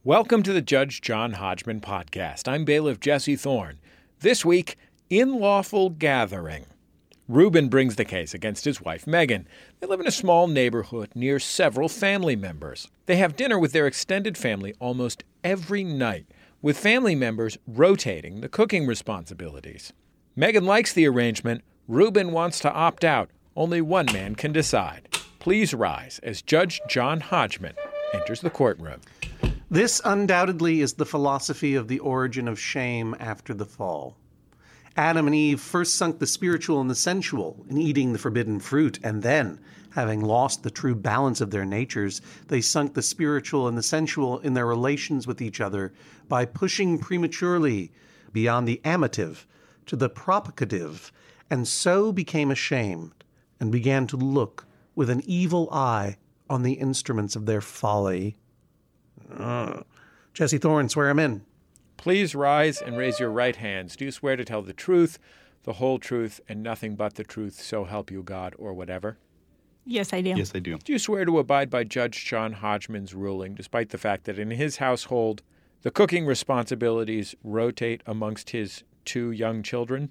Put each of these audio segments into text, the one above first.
Welcome to the Judge John Hodgman podcast. I'm bailiff Jesse Thorne. This week, in lawful gathering. Reuben brings the case against his wife, Megan. They live in a small neighborhood near several family members. They have dinner with their extended family almost every night, with family members rotating the cooking responsibilities. Megan likes the arrangement. Reuben wants to opt out. Only one man can decide. Please rise as Judge John Hodgman enters the courtroom. This undoubtedly is the philosophy of the origin of shame after the fall. Adam and Eve first sunk the spiritual and the sensual in eating the forbidden fruit, and then, having lost the true balance of their natures, they sunk the spiritual and the sensual in their relations with each other by pushing prematurely beyond the amative to the propagative, and so became ashamed and began to look with an evil eye on the instruments of their folly. Jesse Thorne, swear him in. Please rise and raise your right hands. Do you swear to tell the truth, the whole truth, and nothing but the truth, so help you God, or whatever? Yes, I do. Yes, I do. Do you swear to abide by Judge John Hodgman's ruling, despite the fact that in his household, the cooking responsibilities rotate amongst his two young children?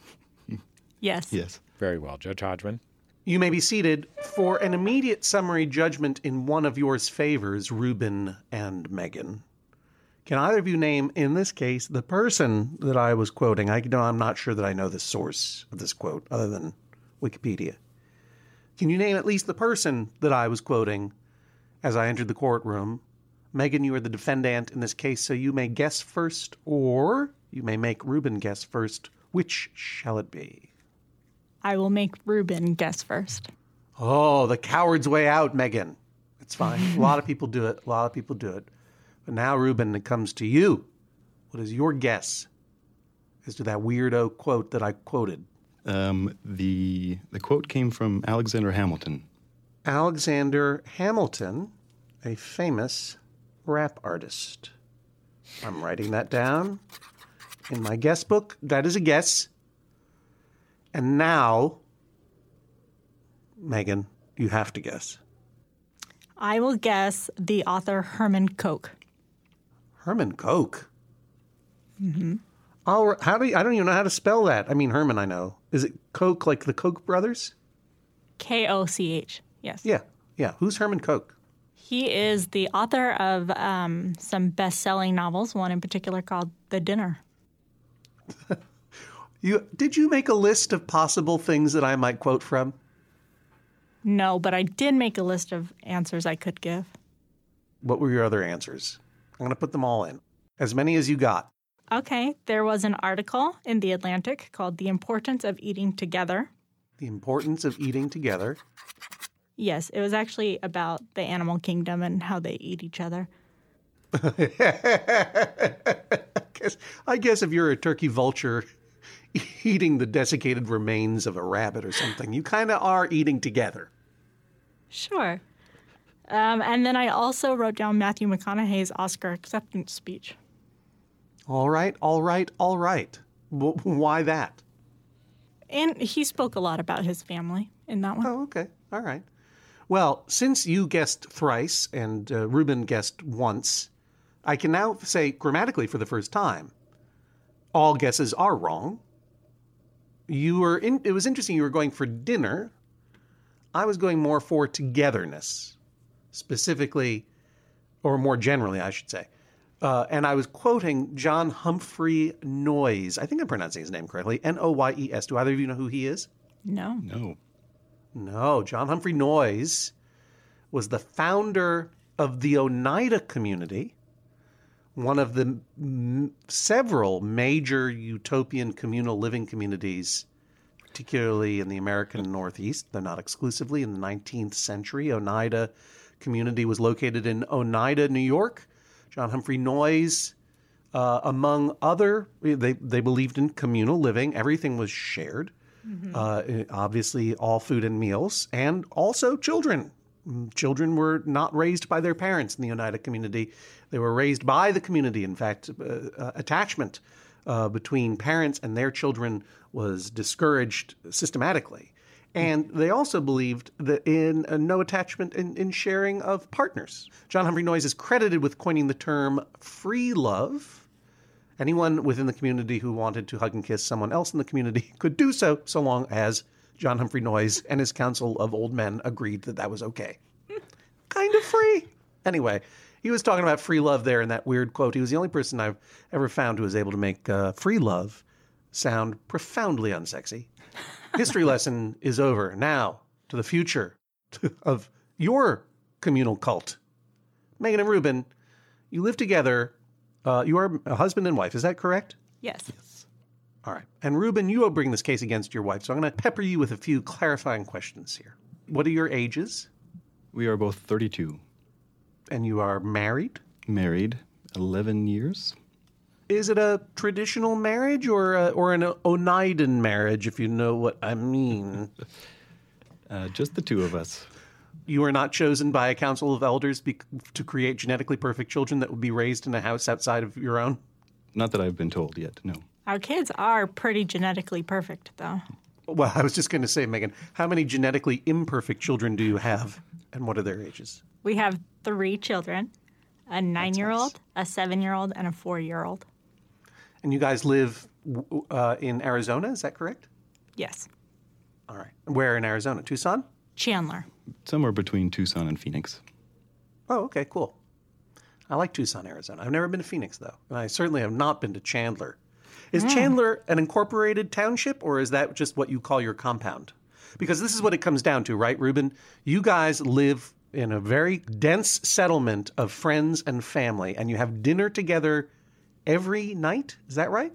Yes. Yes. Very well, Judge Hodgman. You may be seated for an immediate summary judgment in one of yours favors, Reuben and Megan. Can either of you name, in this case, the person that I was quoting? I'm not sure that I know the source of this quote other than Wikipedia. Can you name at least the person that I was quoting as I entered the courtroom? Megan, you are the defendant in this case, so you may guess first, or you may make Reuben guess first. Which shall it be? I will make Reuben guess first. Oh, the coward's way out, Megan. It's fine. A lot of people do it. But now, Reuben, it comes to you. What is your guess as to that weirdo quote that I quoted? The quote came from Alexander Hamilton. Alexander Hamilton, a famous rap artist. I'm writing that down in my guess book. That is a guess. And now, Megan, you have to guess. I will guess the author Herman Koch. Herman Koch? Mm-hmm. I don't even know how to spell that. I mean, Herman, I know. Is it Koch like the Koch brothers? Koch, yes. Yeah. Who's Herman Koch? He is the author of some best-selling novels, one in particular called The Dinner. Did you make a list of possible things that I might quote from? No, but I did make a list of answers I could give. What were your other answers? I'm going to put them all in. As many as you got. Okay, there was an article in The Atlantic called The Importance of Eating Together. The Importance of Eating Together. Yes, it was actually about the animal kingdom and how they eat each other. I guess if you're a turkey vulture eating the desiccated remains of a rabbit or something, you kind of are eating together. Sure. And then I also wrote down Matthew McConaughey's Oscar acceptance speech. All right. Why that? And he spoke a lot about his family in that one. Oh, okay. All right. Well, since you guessed thrice and Reuben guessed once, I can now say grammatically for the first time, all guesses are wrong. It was interesting you were going for dinner. I was going more for togetherness, specifically, or more generally, I should say. And I was quoting John Humphrey Noyes. I think I'm pronouncing his name correctly. Noyes. Do either of you know who he is? No. No. John Humphrey Noyes was the founder of the Oneida community, one of the several major utopian communal living communities, particularly in the American Northeast, though not exclusively, in the 19th century. Oneida community was located in Oneida, New York. John Humphrey Noyes, among other, they believed in communal living. Everything was shared. Mm-hmm. Obviously, all food and meals, and also children. Children were not raised by their parents in the Oneida community. They were raised by the community. In fact, attachment between parents and their children was discouraged systematically. And they also believed that in no attachment in sharing of partners. John Humphrey Noyes is credited with coining the term free love. Anyone within the community who wanted to hug and kiss someone else in the community could do so, so long as John Humphrey Noyes and his council of old men agreed that that was okay. Kind of free. Anyway, he was talking about free love there in that weird quote. He was the only person I've ever found who was able to make free love sound profoundly unsexy. History lesson is over. Now, to the future of your communal cult. Megan and Ruben, you live together. You are a husband and wife. Is that correct? Yes. All right. And Ruben, you will bring this case against your wife. So I'm going to pepper you with a few clarifying questions here. What are your ages? We are both 32. And you are married? Married 11 years. Is it a traditional marriage or an Oneidan marriage, if you know what I mean? Just the two of us. You are not chosen by a council of elders to create genetically perfect children that would be raised in a house outside of your own? Not that I've been told yet, no. Our kids are pretty genetically perfect, though. Well, I was just going to say, Megan, how many genetically imperfect children do you have, and what are their ages? We have 3 children, a 9-year-old, a 7-year-old, and a 4-year-old. And you guys live in Arizona, is that correct? Yes. All right. Where in Arizona? Tucson? Chandler. Somewhere between Tucson and Phoenix. Oh, okay, cool. I like Tucson, Arizona. I've never been to Phoenix, though. And I certainly have not been to Chandler. Is Chandler an incorporated township, or is that just what you call your compound? Because this is what it comes down to, right, Ruben? You guys live in a very dense settlement of friends and family, and you have dinner together every night. Is that right?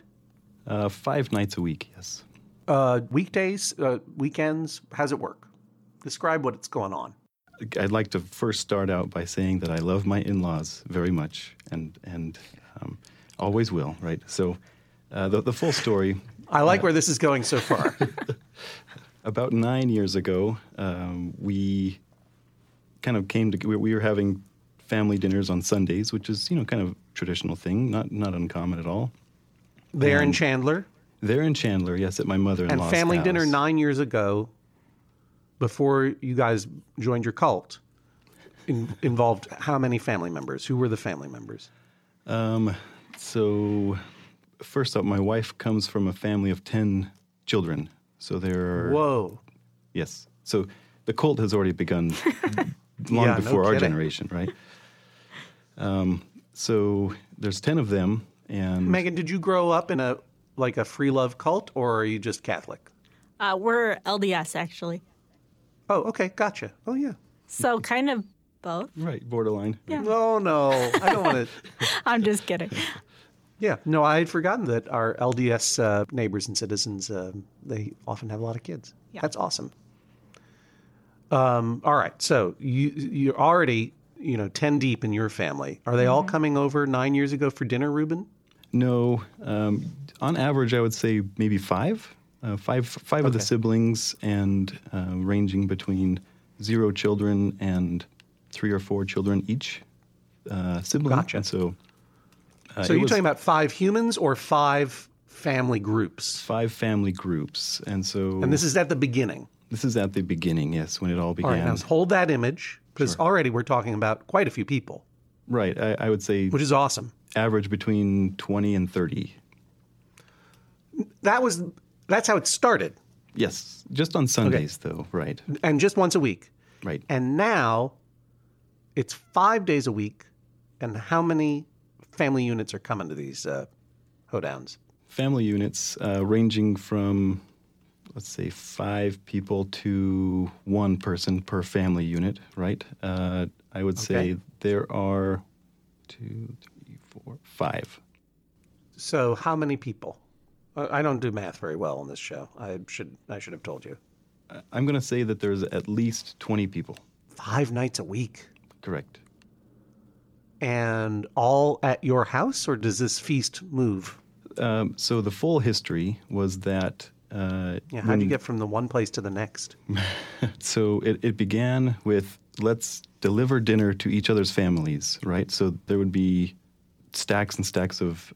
5 nights a week, yes. Weekdays, weekends, how's it work? Describe what's going on. I'd like to first start out by saying that I love my in-laws very much and always will, right? So the full story. I like where this is going so far. About 9 years ago, we kind of we were having family dinners on Sundays, which is, kind of traditional thing, not uncommon at all. There in Chandler? There in Chandler, yes, at my mother-in-law's And family house. dinner 9 years ago, before you guys joined your cult, involved how many family members? Who were the family members? So, first up, my wife comes from a family of 10 children. So there are... Whoa. Yes. So the cult has already begun long before our kidding. generation, right? So there's 10 of them, and... Megan, did you grow up in a free love cult, or are you just Catholic? We're LDS, actually. Oh, okay, gotcha. Oh, yeah. So kind of both. Right, borderline. Yeah. No, I don't want to... I'm just kidding. Yeah, no, I had forgotten that our LDS neighbors and citizens, they often have a lot of kids. Yeah. That's awesome. All right, so you're already, 10 deep in your family. Are they all coming over 9 years ago for dinner, Ruben? No. On average, I would say maybe 5. Five of the siblings, and ranging between 0 children and 3 or 4 children each sibling. Gotcha. And so you're talking about 5 humans or 5 family groups? 5 family groups. And so... And this is at the beginning? This is at the beginning, yes, when it all began. All right, now hold that image, because already we're talking about quite a few people. Right, I would say... Which is awesome. Average between 20 and 30. That's how it started. Yes, just on Sundays, though, right. And just once a week. Right. And now it's 5 days a week. And how many family units are coming to these hoedowns? Family units ranging from, let's say, 5 people to 1 person per family unit, right? I would say there are 2, 3, 4, 5. So how many people? I don't do math very well on this show. I should have told you. I'm going to say that there's at least 20 people. 5 nights a week. Correct. And all at your house, or does this feast move? So the full history was that... how'd you get from the one place to the next? So it began with, let's deliver dinner to each other's families, right? So there would be stacks and stacks of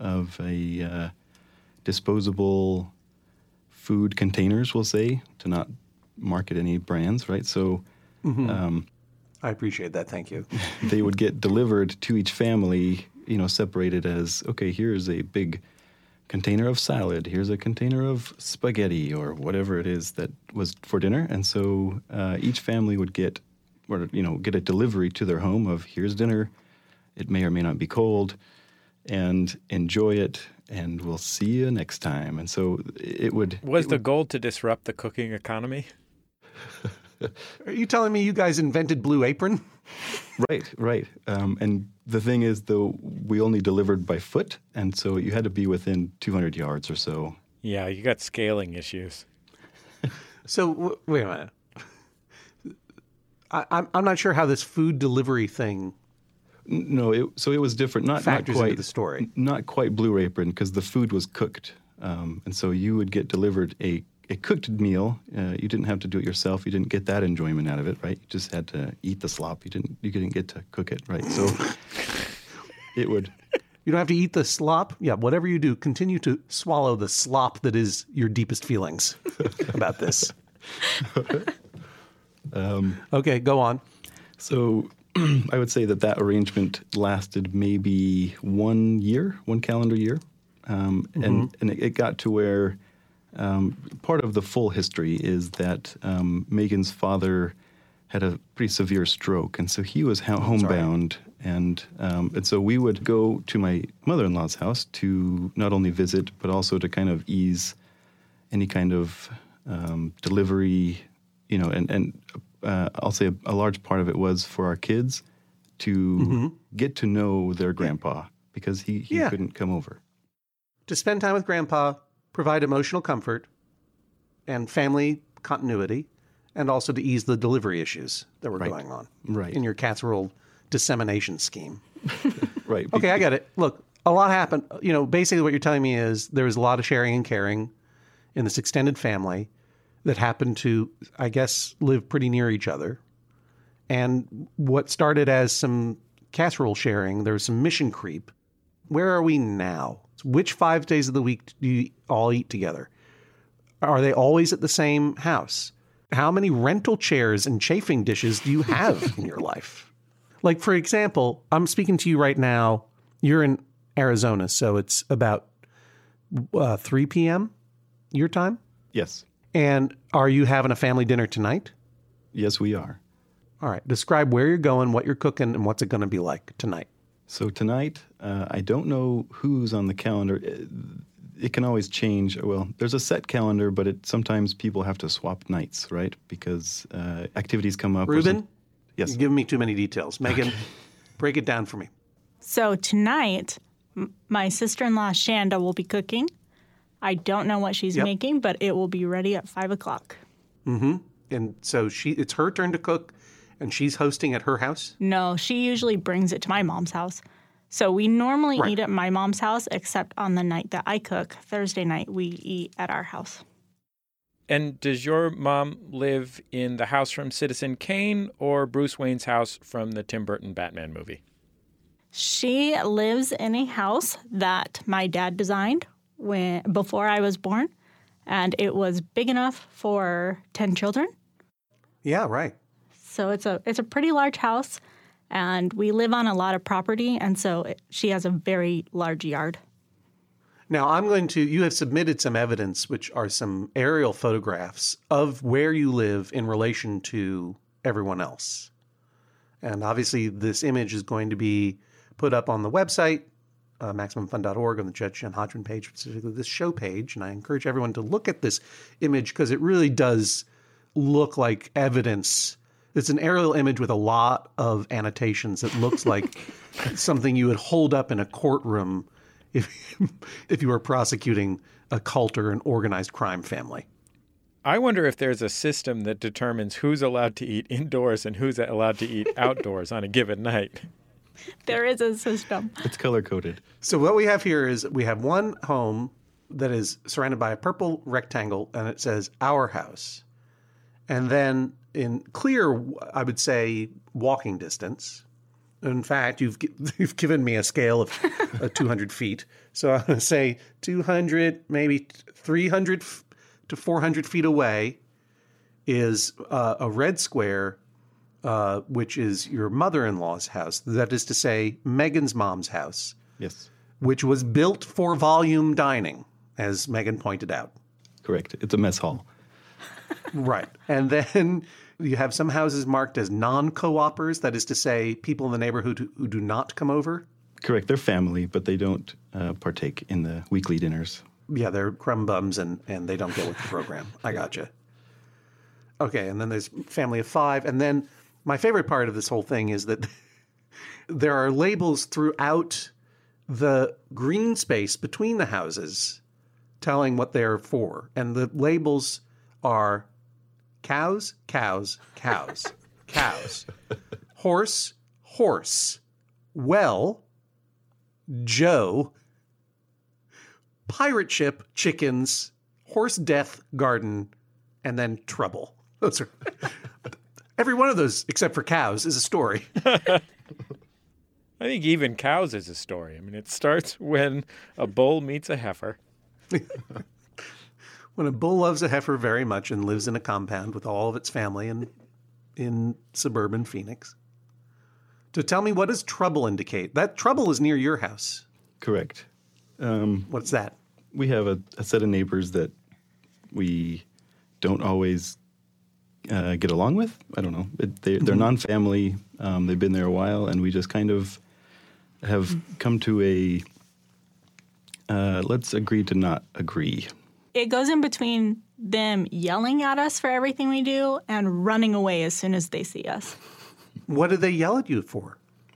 a disposable food containers, we'll say, to not market any brands, right? So I appreciate that. Thank you. they would get delivered to each family, separated as, okay, here's a big container of salad, here's a container of spaghetti or whatever it is that was for dinner. And so each family would get a delivery to their home of, here's dinner. It may or may not be cold, and enjoy it, and we'll see you next time. And so Was the goal to disrupt the cooking economy? Are you telling me you guys invented Blue Apron? Right. And the thing is, though, we only delivered by foot, and so you had to be within 200 yards or so. Yeah, you got scaling issues. So, wait a minute. I'm not sure how this food delivery thing No, so it was different. Not factors quite into the story. Not quite Blue Apron, because the food was cooked, and so you would get delivered a cooked meal. You didn't have to do it yourself. You didn't get that enjoyment out of it, right? You just had to eat the slop. You didn't get to cook it, right? So it would. You don't have to eat the slop. Yeah, whatever you do, continue to swallow the slop that is your deepest feelings about this. Okay, go on. So I would say that arrangement lasted maybe 1 year, 1 calendar year. And it got to where part of the full history is that Megan's father had a pretty severe stroke, and so he was homebound. And so we would go to my mother-in-law's house to not only visit, but also to kind of ease any kind of delivery, and I'll say a large part of it was for our kids to get to know their grandpa, because he couldn't come over. To spend time with grandpa, provide emotional comfort and family continuity, and also to ease the delivery issues that were going on in your casserole dissemination scheme. Right. Okay, I get it. Look, a lot happened. Basically what you're telling me is there was a lot of sharing and caring in this extended family that happened to, I guess, live pretty near each other. And what started as some casserole sharing, there was some mission creep. Where are we now? Which 5 days of the week do you all eat together? Are they always at the same house? How many rental chairs and chafing dishes do you have in your life? Like, for example, I'm speaking to you right now. You're in Arizona, so it's about 3 p.m. your time? Yes. And are you having a family dinner tonight? Yes, we are. All right. Describe where you're going, what you're cooking, and what's it going to be like tonight. So tonight, I don't know who's on the calendar. It can always change. Well, there's a set calendar, but sometimes people have to swap nights, right? Because activities come up. Ruben? Yes. You're giving me too many details. Megan, break it down for me. So tonight, my sister-in-law Shanda will be cooking. I don't know what she's making, but it will be ready at 5 o'clock. Mm-hmm. And so it's her turn to cook, and she's hosting at her house? No, she usually brings it to my mom's house. So we normally eat at my mom's house, except on the night that I cook, Thursday night, we eat at our house. And does your mom live in the house from Citizen Kane or Bruce Wayne's house from the Tim Burton Batman movie? She lives in a house that my dad designed before I was born, and it was big enough for 10 children. Yeah, right. So it's a pretty large house, and we live on a lot of property, and so she has a very large yard. Now, you have submitted some evidence, which are some aerial photographs of where you live in relation to everyone else. And obviously, this image is going to be put up on the website, MaximumFun.org, on the Judge John Hodgman page, specifically this show page. And I encourage everyone to look at this image because it really does look like evidence. It's an aerial image with a lot of annotations. It looks like something you would hold up in a courtroom if you were prosecuting a cult or an organized crime family. I wonder if there's a system that determines who's allowed to eat indoors and who's allowed to eat outdoors on a given night. There is a system. It's color-coded. So what we have here is we have one home that is surrounded by a purple rectangle, and it says "Our House." And then in clear, I would say, walking distance. In fact, you've given me a scale of 200 feet. So I'm going to say 200, maybe 300 to 400 feet away is a red square, which is your mother-in-law's house. That is to say, Megan's mom's house. Yes. Which was built for volume dining, as Megan pointed out. Correct. It's a mess hall. Right. And then you have some houses marked as non-co-opers, that is to say, people in the neighborhood who do not come over. Correct. They're family, but they don't partake in the weekly dinners. Yeah, they're crumb bums and they don't get with the program. I gotcha. Okay, and then there's family of 5. And then my favorite part of this whole thing is that there are labels throughout the green space between the houses telling what they're for. And the labels are cows, cows, cows, cows, horse, horse, well, Joe, pirate ship, chickens, horse death, garden, and then trouble. Those are every one of those, except for cows, is a story. I think even cows is a story. I mean, it starts when a bull meets a heifer. When a bull loves a heifer very much and lives in a compound with all of its family in suburban Phoenix. So tell me, what does trouble indicate? That trouble is near your house. Correct. What's that? We have a set of neighbors that we don't always get along with. I don't know. They're non-family. They've been there a while, and we just kind of have come to a let's agree to not agree. It goes in between them yelling at us for everything we do and running away as soon as they see us. What do they yell at you for?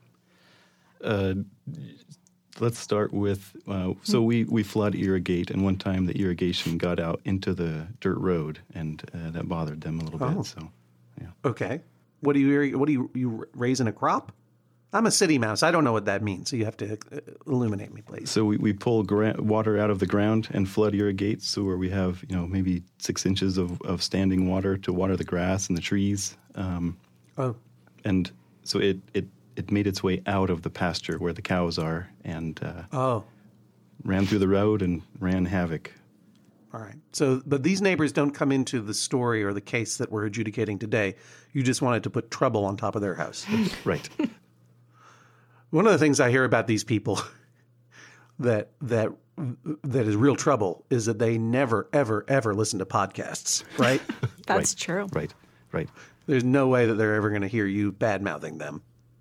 Let's start with, so we flood irrigate, and one time the irrigation got out into the dirt road, and that bothered them a little bit. So, yeah. Okay. What do you raising a crop? I'm a city mouse. I don't know what that means, so you have to illuminate me, please. So we pull water out of the ground and flood irrigate, so where we have maybe 6 inches of standing water to water the grass and the trees. And so it made its way out of the pasture where the cows are and ran through the road and ran havoc. All right. So, but these neighbors don't come into the story or the case that we're adjudicating today. You just wanted to put trouble on top of their house. Right. One of the things I hear about these people that is real trouble is that they never, ever, ever listen to podcasts, right? That's true. Right. There's no way that they're ever going to hear you bad-mouthing them.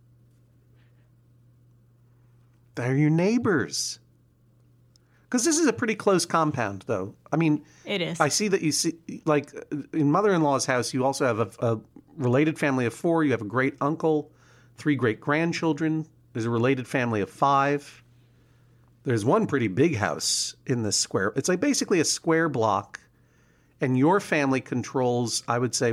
They're your neighbors. Because this is a pretty close compound, though. I mean, it is. I see that you see, like, in mother-in-law's house, you also have a related family of 4. You have a great uncle, 3 great-grandchildren. There's a related family of 5. There's one pretty big house in this square. It's like basically a square block. And your family controls, I would say,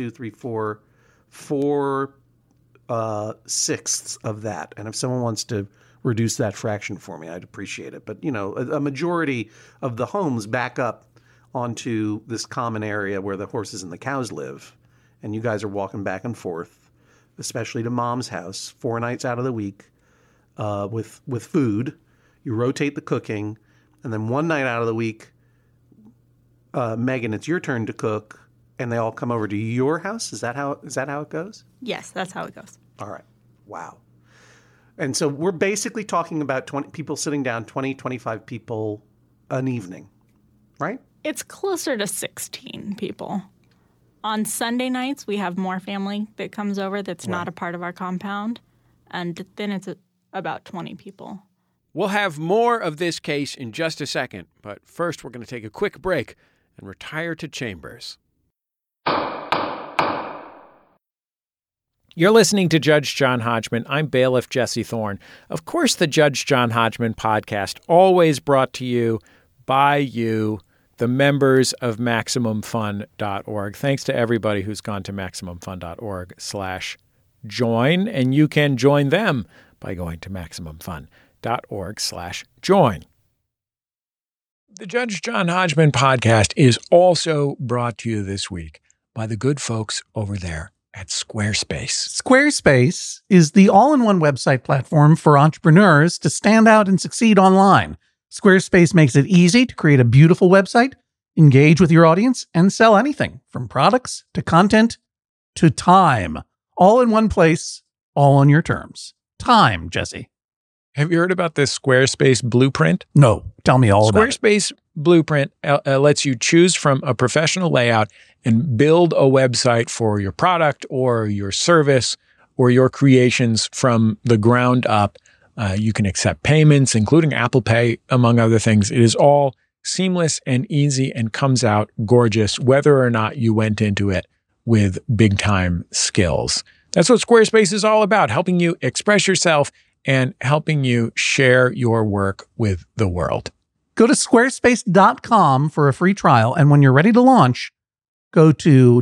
4 sixths of that. And if someone wants to reduce that fraction for me, I'd appreciate it. But, a majority of the homes back up onto this common area where the horses and the cows live. And you guys are walking back and forth, especially to mom's house, 4 nights out of the week with food. You rotate the cooking. And then one night out of the week, Megan, it's your turn to cook, and they all come over to your house? Is that how it goes? Yes, that's how it goes. All right. Wow. And so we're basically talking about 20 people sitting down, 20, 25 people an evening, right? It's closer to 16 people. On Sunday nights, we have more family that comes over that's not a part of our compound, and then it's about 20 people. We'll have more of this case in just a second, but first we're going to take a quick break and retire to chambers. You're listening to Judge John Hodgman. I'm bailiff Jesse Thorne. Of course, the Judge John Hodgman podcast, always brought to you by you, the members of MaximumFun.org. Thanks to everybody who's gone to MaximumFun.org/join, and you can join them by going to MaximumFun.org/join. The Judge John Hodgman podcast is also brought to you this week by the good folks over there at Squarespace. Squarespace is the all-in-one website platform for entrepreneurs to stand out and succeed online. Squarespace makes it easy to create a beautiful website engage with your audience, and sell anything from products to content to time. All in one place, all on your terms. Time, Jesse. Have you heard about this Squarespace blueprint? No, tell me all about it. Squarespace blueprint lets you choose from a professional layout and build a website for your product or your service or your creations from the ground up. You can accept payments, including Apple Pay, among other things. It is all seamless and easy and comes out gorgeous, whether or not you went into it with big time skills. That's what Squarespace is all about, helping you express yourself and helping you share your work with the world. Go to squarespace.com for a free trial. And when you're ready to launch, go to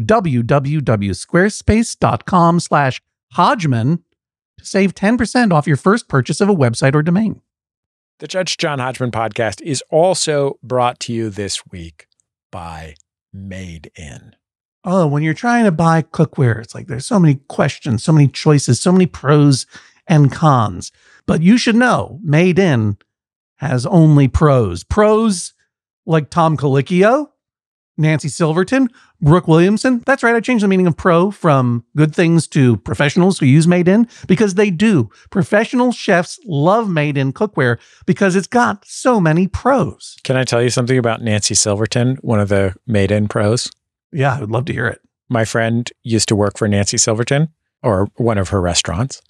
www.squarespace.com/Hodgman to save 10% off your first purchase of a website or domain. The Judge John Hodgman podcast is also brought to you this week by Made In. Oh, when you're trying to buy cookware, it's like there's so many questions, so many choices, so many pros and cons. But you should know, Made In has only pros. Pros like Tom Colicchio, Nancy Silverton, Brooke Williamson. That's right, I changed the meaning of pro from good things to professionals who use Made In, because they do. Professional chefs love Made In cookware because it's got so many pros. Can I tell you something about Nancy Silverton, one of the Made In pros? Yeah, I would love to hear it. My friend used to work for Nancy Silverton, or one of her restaurants.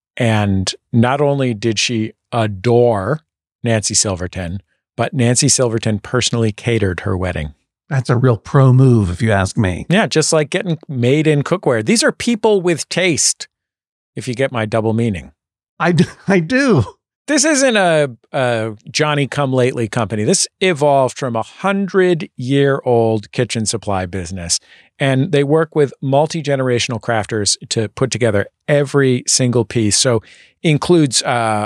And not only did she adore Nancy Silverton, but Nancy Silverton personally catered her wedding. That's a real pro move, if you ask me. Yeah, just like getting Made In cookware. These are people with taste, if you get my double meaning. I do. This isn't a Johnny-come-lately company. This evolved from a 100-year-old kitchen supply business. And they work with multi-generational crafters to put together every single piece. So includes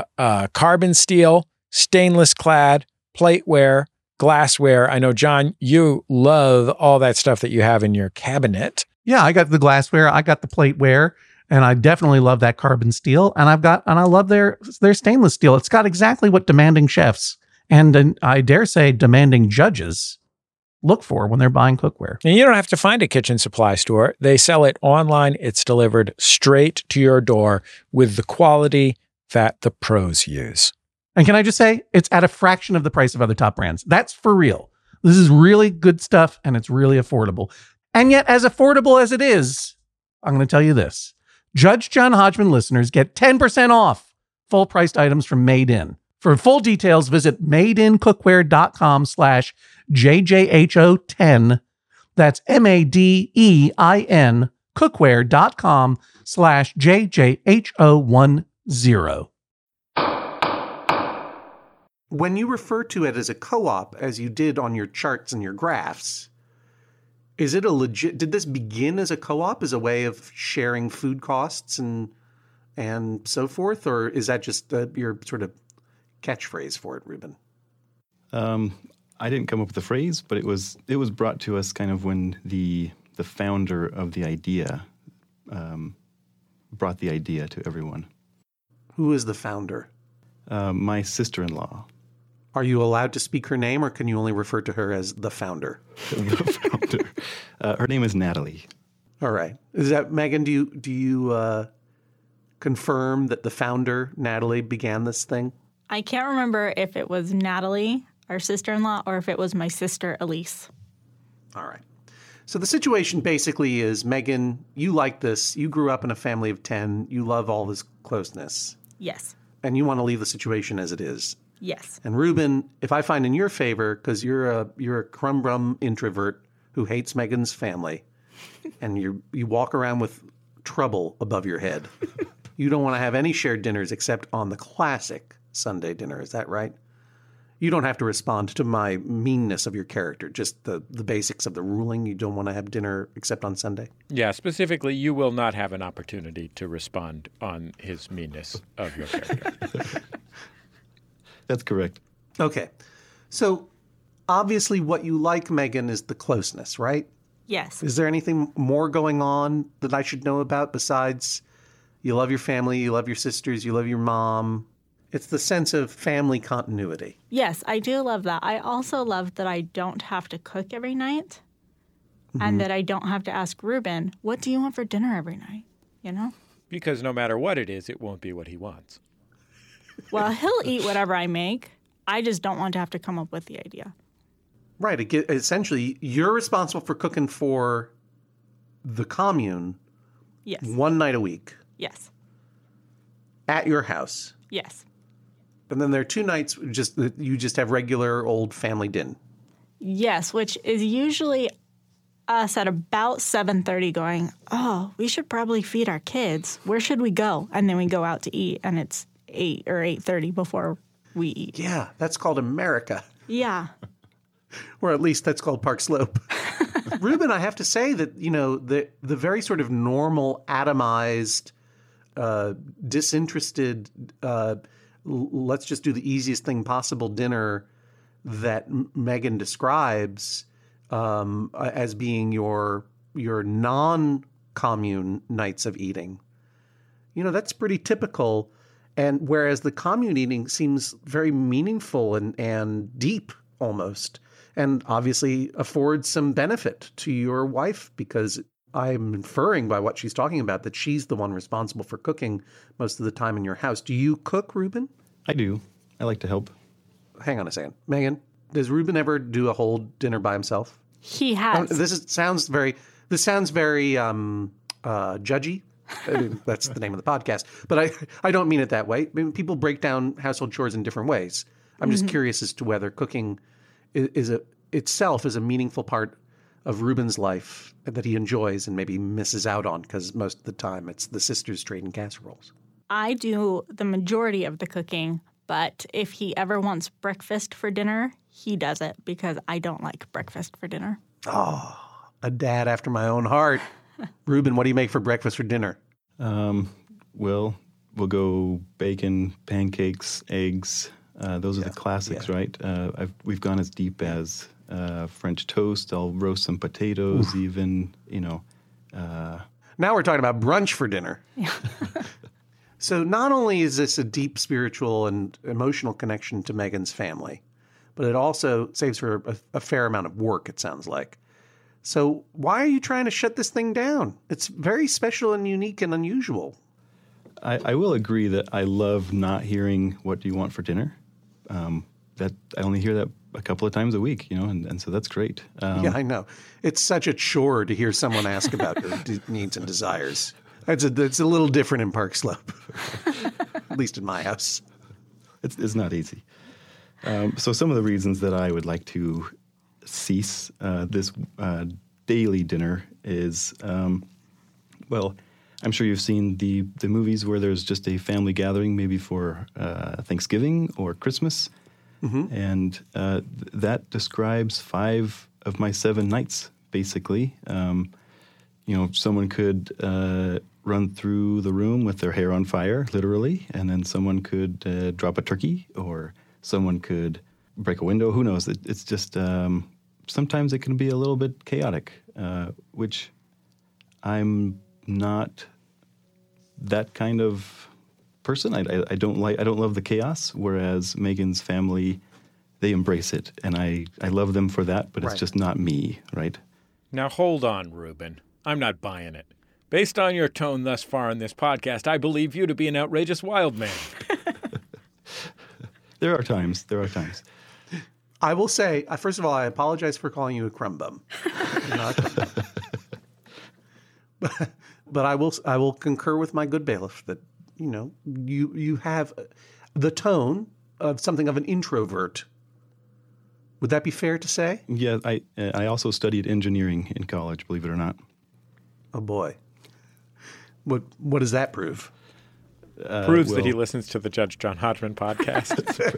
carbon steel, stainless clad, plateware, glassware. I know, John, you love all that stuff that you have in your cabinet. Yeah, I got the glassware, I got the plateware, and I definitely love that carbon steel. And I love their stainless steel. It's got exactly what demanding chefs and I dare say demanding judges look for when they're buying cookware. And you don't have to find a kitchen supply store. They sell it online. It's delivered straight to your door with the quality that the pros use. And can I just say, it's at a fraction of the price of other top brands. That's for real. This is really good stuff, and it's really affordable. And yet, as affordable as it is, I'm going to tell you this. Judge John Hodgman listeners get 10% off full-priced items from Made In. For full details, visit madeincookware.com/JJHO10. That's MADEIN cookware.com/JJHO10. When you refer to it as a co-op, as you did on your charts and your graphs, is it a legit? Did this begin as a co-op, as a way of sharing food costs and so forth, or is that just your sort of catchphrase for it, Ruben? I didn't come up with the phrase, but it was brought to us kind of when the founder of the idea brought the idea to everyone. Who is the founder? My sister-in-law. Are you allowed to speak her name, or can you only refer to her as the founder? The founder. Her name is Natalie. All right. Is that, Megan, do you confirm that the founder, Natalie, began this thing? I can't remember if it was Natalie, our sister-in-law, or if it was my sister, Elise. All right. So the situation basically is, Megan, you like this. You grew up in a family of 10. You love all this closeness. Yes. And you want to leave the situation as it is. Yes. And Ruben, if I find in your favor, because you're a crumb-brum introvert who hates Megan's family, and you walk around with trouble above your head, you don't want to have any shared dinners except on the classic Sunday dinner. Is that right? You don't have to respond to my meanness of your character, just the basics of the ruling. You don't want to have dinner except on Sunday? Yeah, specifically, you will not have an opportunity to respond on his meanness of your character. That's correct. Okay. So obviously what you like, Megan, is the closeness, right? Yes. Is there anything more going on that I should know about besides you love your family, you love your sisters, you love your mom? It's the sense of family continuity. Yes, I do love that. I also love that I don't have to cook every night and that I don't have to ask Ruben, what do you want for dinner every night? You know? Because no matter what it is, it won't be what he wants. Well, he'll eat whatever I make. I just don't want to have to come up with the idea. Right. Essentially, you're responsible for cooking for the commune Yes. one night a week Yes. at your house. Yes. And then there are 2 nights you just have regular old family din. Yes, which is usually us at about 7:30 going, oh, we should probably feed our kids. Where should we go? And then we go out to eat, and it's 8 or 8:30 before we eat. Yeah, that's called America. Yeah. Or at least that's called Park Slope. Ruben, I have to say that, the very sort of normal, atomized, disinterested, let's just do the easiest thing possible dinner that Megan describes as being your non-commune nights of eating. That's pretty typical. And whereas the commune eating seems very meaningful and deep almost, and obviously affords some benefit to your wife, because I'm inferring by what she's talking about that she's the one responsible for cooking most of the time in your house. Do you cook, Ruben? I do. I like to help. Hang on a second. Megan, does Ruben ever do a whole dinner by himself? He has. This sounds very judgy. I mean, that's the name of the podcast. But I don't mean it that way. I mean, people break down household chores in different ways. I'm just curious as to whether cooking itself is a meaningful part of Ruben's life that he enjoys and maybe misses out on, because most of the time it's the sisters trading casseroles. I do the majority of the cooking, but if he ever wants breakfast for dinner, he does it because I don't like breakfast for dinner. Oh, a dad after my own heart. Ruben, what do you make for breakfast for dinner? Well, we'll go bacon, pancakes, eggs. Those are the classics, right? We've gone as deep as French toast. I'll roast some potatoes, even, Now we're talking about brunch for dinner. Yeah. So not only is this a deep spiritual and emotional connection to Megan's family, but it also saves her a fair amount of work, it sounds like. So why are you trying to shut this thing down? It's very special and unique and unusual. I will agree that I love not hearing what do you want for dinner. That I only hear that a couple of times a week, and so that's great. Yeah, I know. It's such a chore to hear someone ask about your needs and desires. It's a little different in Park Slope, at least in my house. It's not easy. So some of the reasons that I would like to cease this daily dinner is, well, I'm sure you've seen the movies where there's just a family gathering, maybe for Thanksgiving or Christmas, and that describes 5 of my 7 nights, basically. Someone could run through the room with their hair on fire, literally, and then someone could drop a turkey, or someone could break a window. Who knows? It's just sometimes it can be a little bit chaotic, which I'm not that kind of person. I don't love the chaos. Whereas Megan's family, they embrace it, and I love them for that. But it's just not me, right? Now hold on, Ruben. I'm not buying it. Based on your tone thus far in this podcast, I believe you to be an outrageous wild man. There are times. I will say, first of all, I apologize for calling you a crumb bum. But I will concur with my good bailiff that you have the tone of something of an introvert. Would that be fair to say? Yeah, I also studied engineering in college, believe it or not. Oh boy, what does that prove? Proves that he listens to the Judge John Hodgman podcast.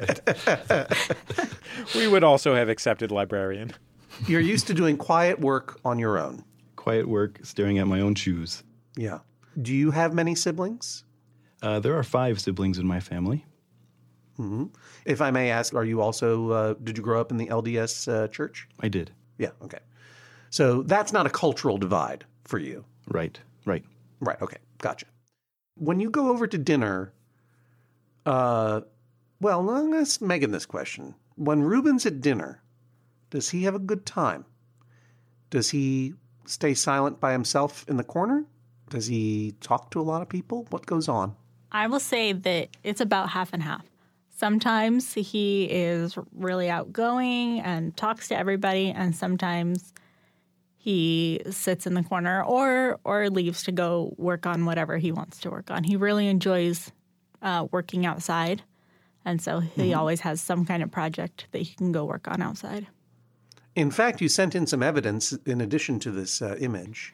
We would also have accepted librarian. You're used to doing quiet work on your own. Quiet work, staring at my own shoes. Yeah. Do you have many siblings? There are 5 siblings in my family. Mm-hmm. If I may ask, are you also, did you grow up in the LDS church? I did. Yeah, okay. So that's not a cultural divide for you. Right. Right, okay, gotcha. When you go over to dinner, Well, let's Megan this question. When Ruben's at dinner, does he have a good time? Does he stay silent by himself in the corner? Does he talk to a lot of people? What goes on? I will say that it's about half and half. Sometimes he is really outgoing and talks to everybody, and sometimes he sits in the corner or leaves to go work on whatever he wants to work on. He really enjoys working outside, and so he always has some kind of project that he can go work on outside. In fact, you sent in some evidence in addition to this image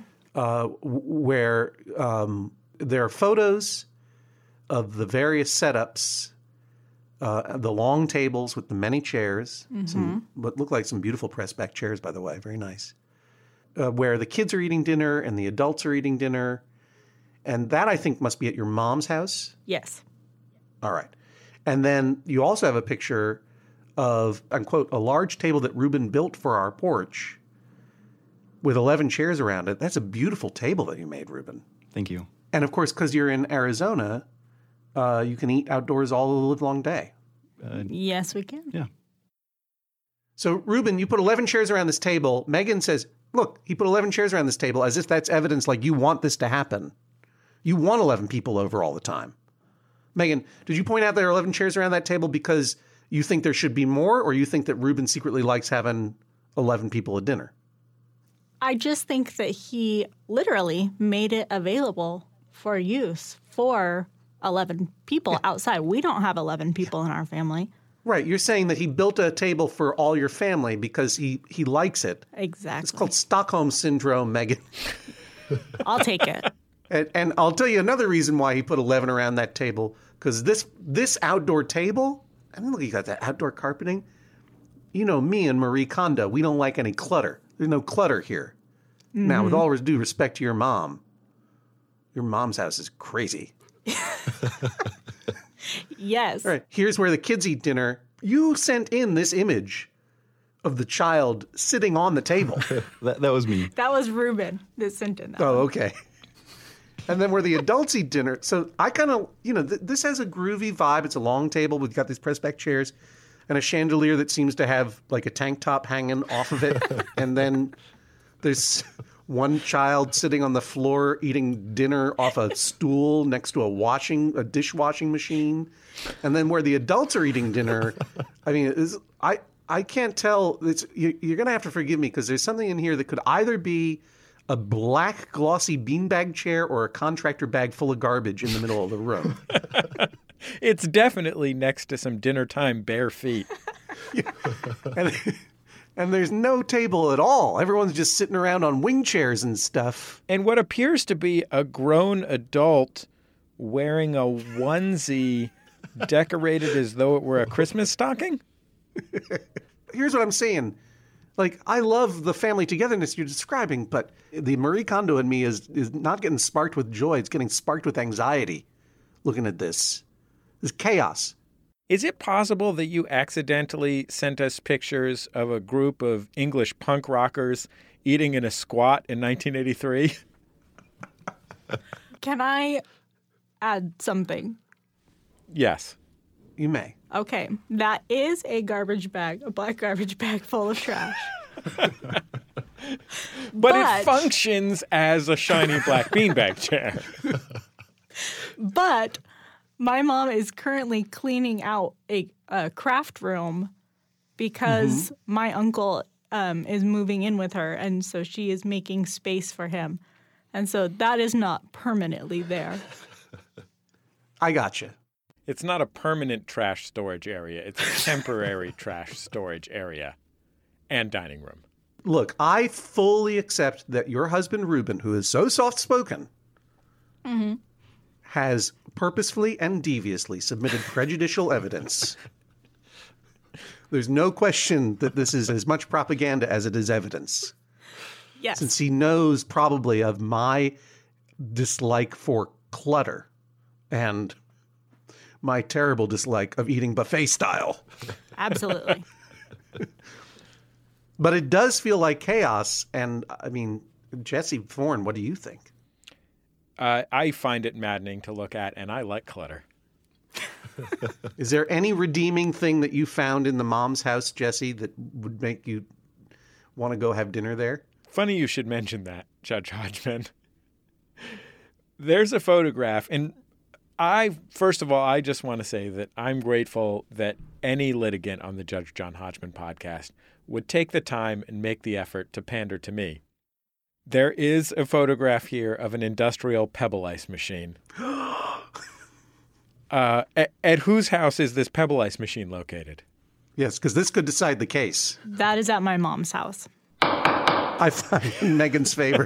where there are photos of the various setups, the long tables with the many chairs, some what look like some beautiful pressed back chairs, by the way, very nice, where the kids are eating dinner and the adults are eating dinner. And that, I think, must be at your mom's house? Yes. All right. And then you also have a picture of, unquote, a large table that Ruben built for our porch with 11 chairs around it. That's a beautiful table that you made, Ruben. Thank you. And, of course, because you're in Arizona, you can eat outdoors all the livelong day. Yes, we can. Yeah. So, Ruben, you put 11 chairs around this table. Megan says, look, he put 11 chairs around this table as if that's evidence like you want this to happen. You want 11 people over all the time. Megan, did you point out there are 11 chairs around that table because you think there should be more, or you think that Ruben secretly likes having 11 people at dinner? I just think that he literally made it available for use for 11 people outside. We don't have 11 people in our family. Right. You're saying that he built a table for all your family because he likes it. Exactly. It's called Stockholm Syndrome, Megan. I'll take it. And I'll tell you another reason why he put 11 around that table, because this outdoor table, I mean, look, you got that outdoor carpeting. You know, me and Marie Kondo, we don't like any clutter. There's no clutter here. Now, with all due respect to your mom's house is crazy. Yes. All right, here's where the kids eat dinner. You sent in this image of the child sitting on the table. That was me. That was Ruben that sent in that. Oh, okay. And then where the adults eat dinner. So I kind of, this has a groovy vibe. It's a long table. We've got these press back chairs and a chandelier that seems to have like a tank top hanging off of it. And then there's one child sitting on the floor eating dinner off a stool next to a dishwashing machine. And then where the adults are eating dinner, I mean, I can't tell. You're going to have to forgive me because there's something in here that could either be a black glossy beanbag chair or a contractor bag full of garbage in the middle of the room. It's definitely next to some dinner time bare feet. And there's no table at all. Everyone's just sitting around on wing chairs and stuff. And what appears to be a grown adult wearing a onesie decorated as though it were a Christmas stocking? Here's what I'm saying. Like, I love the family togetherness you're describing, but the Marie Kondo in me is not getting sparked with joy. It's getting sparked with anxiety looking at this. This chaos. Is it possible that you accidentally sent us pictures of a group of English punk rockers eating in a squat in 1983? Can I add something? Yes. You may. Okay, that is a garbage bag, a black garbage bag full of trash. But it functions as a shiny black beanbag chair. But my mom is currently cleaning out a craft room because my uncle is moving in with her, and so she is making space for him. And so that is not permanently there. I gotcha. It's not a permanent trash storage area. It's a temporary trash storage area and dining room. Look, I fully accept that your husband, Ruben, who is so soft-spoken, has purposefully and deviously submitted prejudicial evidence. There's no question that this is as much propaganda as it is evidence. Yes. Since he knows probably of my dislike for clutter and my terrible dislike of eating buffet style. Absolutely. But it does feel like chaos. And I mean, Jesse Thorne, what do you think? I find it maddening to look at, and I like clutter. Is there any redeeming thing that you found in the mom's house, Jesse, that would make you want to go have dinner there? Funny you should mention that, Judge Hodgman. There's a photograph, and first of all, I just want to say that I'm grateful that any litigant on the Judge John Hodgman podcast would take the time and make the effort to pander to me. There is a photograph here of an industrial pebble ice machine. At whose house is this pebble ice machine located? Yes, because this could decide the case. That is at my mom's house. I find in Megan's favor.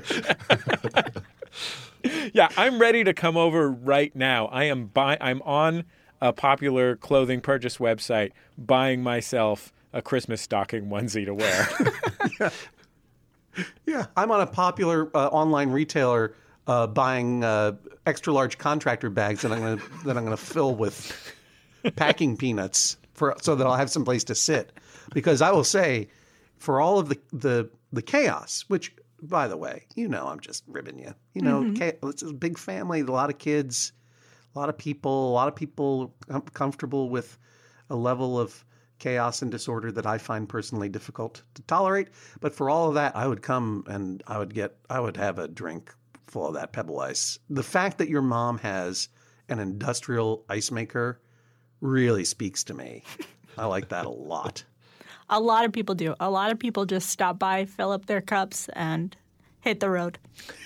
Yeah, I'm ready to come over right now. I'm on a popular clothing purchase website buying myself a Christmas stocking onesie to wear. Yeah, I'm on a popular online retailer buying extra large contractor bags that I'm gonna fill with packing peanuts so that I'll have some place to sit. Because I will say, for all of the chaos, which, by the way, I'm just ribbing you. It's a big family, a lot of kids, a lot of people comfortable with a level of chaos and disorder that I find personally difficult to tolerate. But for all of that, I would come and I would have a drink full of that pebble ice. The fact that your mom has an industrial ice maker really speaks to me. I like that a lot. A lot of people do. A lot of people just stop by, fill up their cups, and hit the road.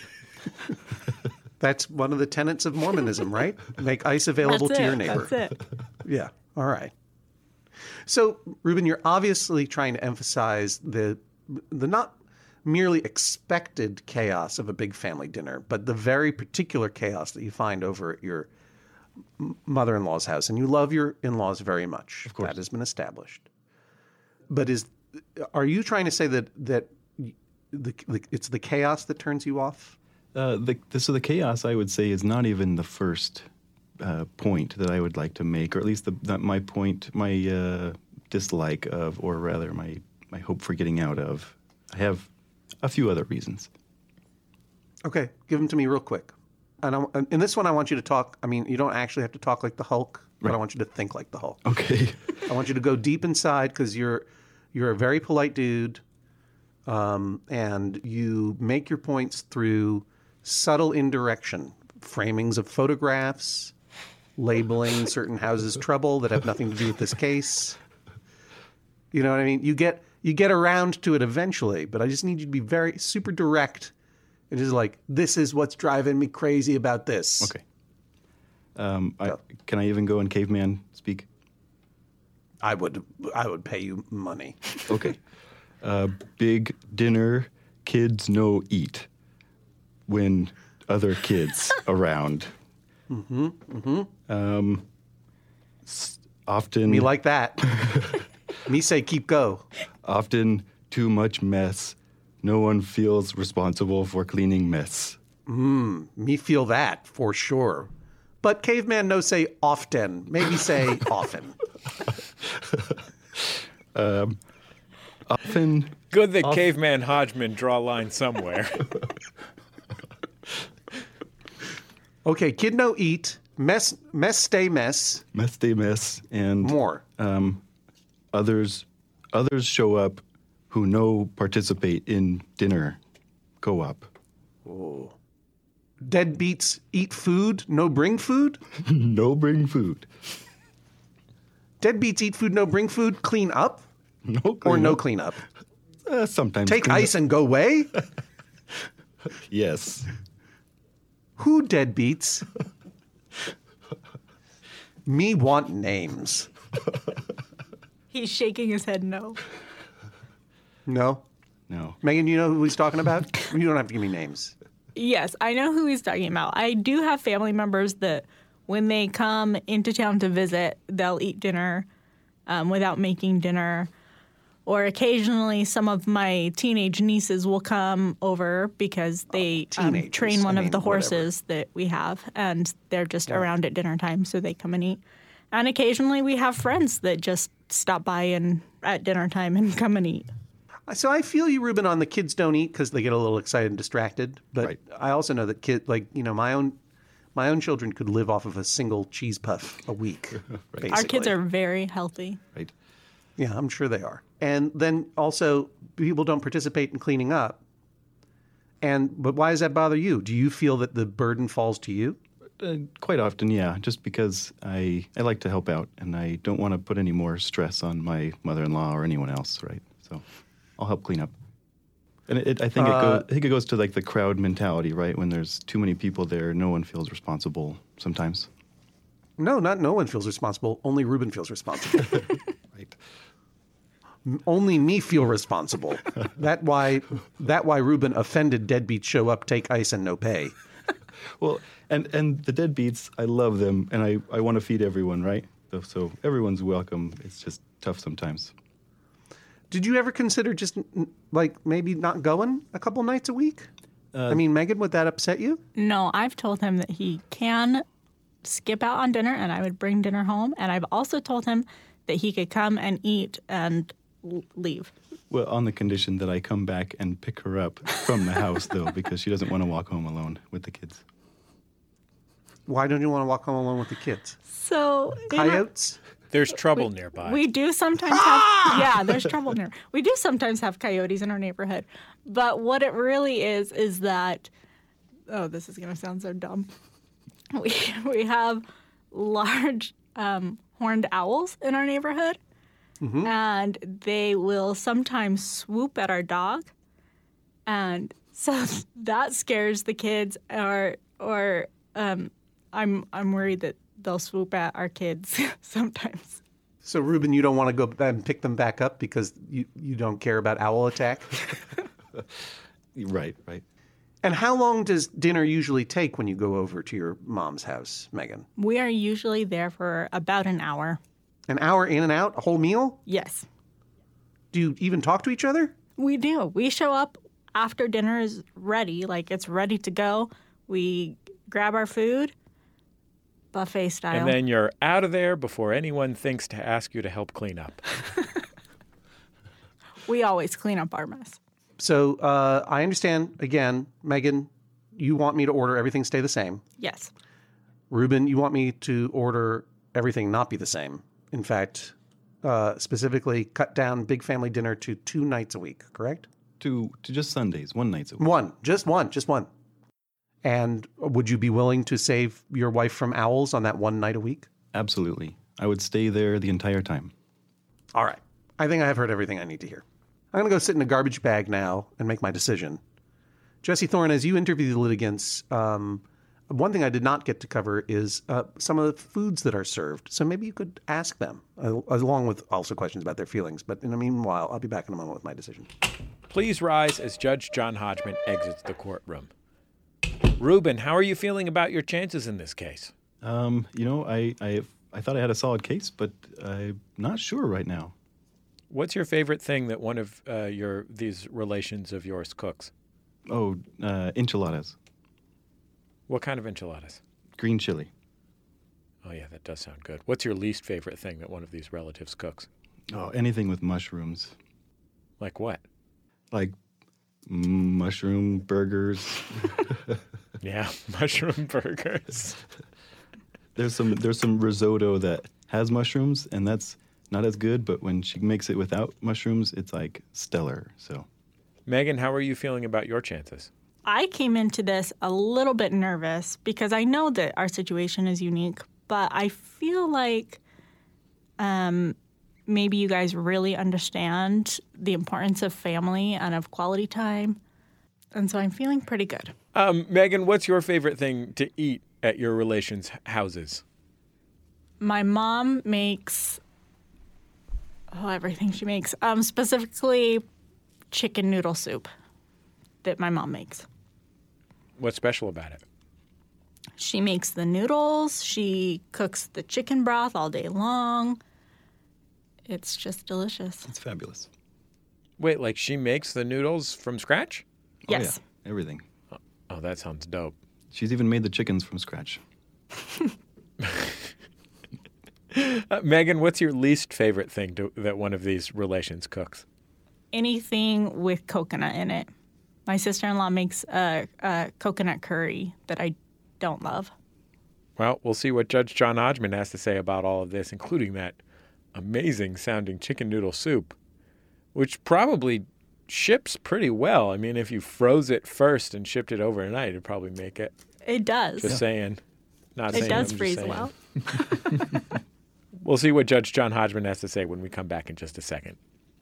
That's one of the tenets of Mormonism, right? Make ice available to your neighbor. That's it. Yeah. All right. So, Ruben, you're obviously trying to emphasize the not merely expected chaos of a big family dinner, but the very particular chaos that you find over at your mother-in-law's house. And you love your in-laws very much. Of course. That has been established. But are you trying to say that it's the chaos that turns you off? So the chaos, I would say, is not even the first point that I would like to make, or at least my dislike of, or rather my hope for getting out of. I have a few other reasons. Okay, give them to me real quick. And in this one, I want you to talk. I mean, you don't actually have to talk like the Hulk, but Right. I want you to think like the Hulk. Okay. I want you to go deep inside because you're a very polite dude, and you make your points through subtle indirection, framings of photographs, labeling certain houses trouble that have nothing to do with this case. You know what I mean? You get around to it eventually, but I just need you to be very super direct. It is like, this is what's driving me crazy about this. Okay. Can I even go in caveman speak? I would pay you money. Okay. Big dinner, kids no eat when other kids around. Often Me like that. Me say keep go. often too much mess. No one feels responsible for cleaning mess. Me feel that for sure. But caveman no say often. Maybe say often. Often Good that Caveman Hodgman draw a line somewhere. Okay, kid no eat. Mess stay mess. mess day mess and More. others show up who no participate in dinner co-op. Deadbeats eat food, no bring food. No bring food. Deadbeats eat food, no bring food. Clean up No or clean no up. clean up. Sometimes Take clean up. ice and go away. Yes. Who deadbeats? Me want names. He's shaking his head no. No? No. Megan, you know who he's talking about? You don't have to give me names. Yes, I know who he's talking about. I do have family members that when they come into town to visit, they'll eat dinner without making dinner. Or occasionally some of my teenage nieces will come over because they teenagers. train one I of mean, the horses that we have, and they're just around at dinner time, so they come and eat. And occasionally we have friends that just stop by and at dinner time and come and eat. So I feel you, Ruben, on the kids don't eat because they get a little excited and distracted. But Right. I also know that my My own children could live off of a single cheese puff a week. Basically. Our kids are very healthy. Right. Yeah, I'm sure they are. And then also, people don't participate in cleaning up. But why does that bother you? Do you feel that the burden falls to you? Quite often, yeah. Just because I like to help out, and I don't want to put any more stress on my mother-in-law or anyone else, right? So I'll help clean up. And I think it goes to like the crowd mentality, right? When there's too many people there, no one feels responsible sometimes. No, not no one feels responsible. Only Ruben feels responsible. Right. Only me feel responsible. That why Ruben offended deadbeats show up, take ice, and no pay. Well, and the deadbeats, I love them, and I want to feed everyone, right? So everyone's welcome. It's just tough sometimes. Did you ever consider just like maybe not going a couple nights a week? I mean, Megan, would that upset you? No, I've told him that he can skip out on dinner and I would bring dinner home. And I've also told him that he could come and eat and leave. Well, on the condition that I come back and pick her up from the house, though, because she doesn't want to walk home alone with the kids. Why don't you want to walk home alone with the kids? So Coyotes? There's trouble nearby. We do sometimes have, yeah, there's trouble near. We do sometimes have coyotes in our neighborhood. But what it really is that, oh, this is going to sound so dumb. We have large horned owls in our neighborhood. Mm-hmm. And they will sometimes swoop at our dog. And so that scares the kids or I'm worried that they'll swoop at our kids sometimes. So, Ruben, you don't want to go and pick them back up because you don't care about owl attack? Right. And how long does dinner usually take when you go over to your mom's house, Megan? We are usually there for about an hour. An hour in and out? A whole meal? Yes. Do you even talk to each other? We do. We show up after dinner is ready, like it's ready to go. We grab our food, buffet style. And then you're out of there before anyone thinks to ask you to help clean up. We always clean up our mess. So I understand, again, Megan, you want me to order everything stay the same. Yes. Ruben, you want me to order everything not be the same. In fact, specifically cut down big family dinner to 2 nights a week, correct? To just Sundays, 1 night a week. Just one. And would you be willing to save your wife from owls on that 1 night a week? Absolutely. I would stay there the entire time. All right. I think I have heard everything I need to hear. I'm going to go sit in a garbage bag now and make my decision. Jesse Thorne, as you interview the litigants, one thing I did not get to cover is some of the foods that are served. So maybe you could ask them, along with also questions about their feelings. But in the meanwhile, I'll be back in a moment with my decision. Please rise as Judge John Hodgman exits the courtroom. Ruben, how are you feeling about your chances in this case? I thought I had a solid case, but I'm not sure right now. What's your favorite thing that one of these relations of yours cooks? Oh, enchiladas. What kind of enchiladas? Green chili. Oh, yeah, that does sound good. What's your least favorite thing that one of these relatives cooks? Oh, anything with mushrooms. Like what? Like mushroom burgers. Yeah, mushroom burgers. There's some risotto that has mushrooms, and that's not as good, but when she makes it without mushrooms, it's like stellar. So, Megan, how are you feeling about your chances? I came into this a little bit nervous because I know that our situation is unique, but I feel like maybe you guys really understand the importance of family and of quality time. And so I'm feeling pretty good. Megan, what's your favorite thing to eat at your relations' houses? My mom makes everything she makes, specifically chicken noodle soup that my mom makes. What's special about it? She makes the noodles. She cooks the chicken broth all day long. It's just delicious. it's fabulous. Wait, like she makes the noodles from scratch? Yes. Oh, yeah. Everything. Oh, that sounds dope. She's even made the chickens from scratch. Megan, what's your least favorite thing that one of these relations cooks? Anything with coconut in it. My sister-in-law makes a coconut curry that I don't love. Well, we'll see what Judge John Hodgman has to say about all of this, including that amazing-sounding chicken noodle soup, which probably ships pretty well. I mean, if you froze it first and shipped it overnight, it'd probably make it. It does. Just saying. Not saying. It does I'm freeze just saying. well. We'll see what Judge John Hodgman has to say when we come back in just a second.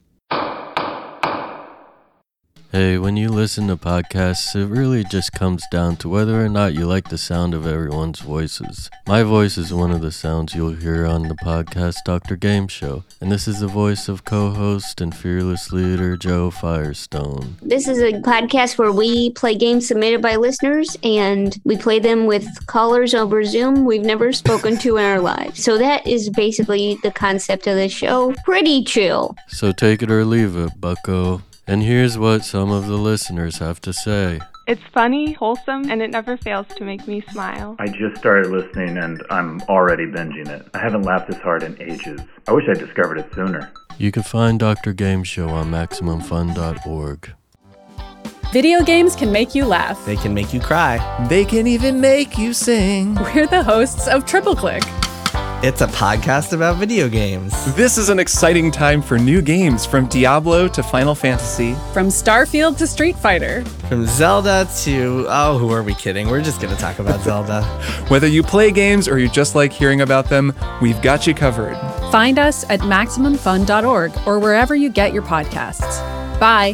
Hey, when you listen to podcasts, it really just comes down to whether or not you like the sound of everyone's voices. My voice is one of the sounds you'll hear on the podcast Dr. Game Show, and this is the voice of co-host and fearless leader Joe Firestone. This is a podcast where we play games submitted by listeners, and we play them with callers over Zoom we've never spoken to in our lives. So that is basically the concept of the show. Pretty chill. So take it or leave it, bucko. And here's what some of the listeners have to say. It's funny, wholesome, and it never fails to make me smile. I just started listening and I'm already binging it. I haven't laughed this hard in ages. I wish I'd discovered it sooner. You can find Dr. Game Show on MaximumFun.org. Video games can make you laugh. They can make you cry. They can even make you sing. We're the hosts of Triple Click. It's a podcast about video games. This is an exciting time for new games, from Diablo to Final Fantasy. From Starfield to Street Fighter. From Zelda to... oh, who are we kidding? We're just going to talk about Zelda. Whether you play games or you just like hearing about them, we've got you covered. Find us at MaximumFun.org or wherever you get your podcasts. Bye.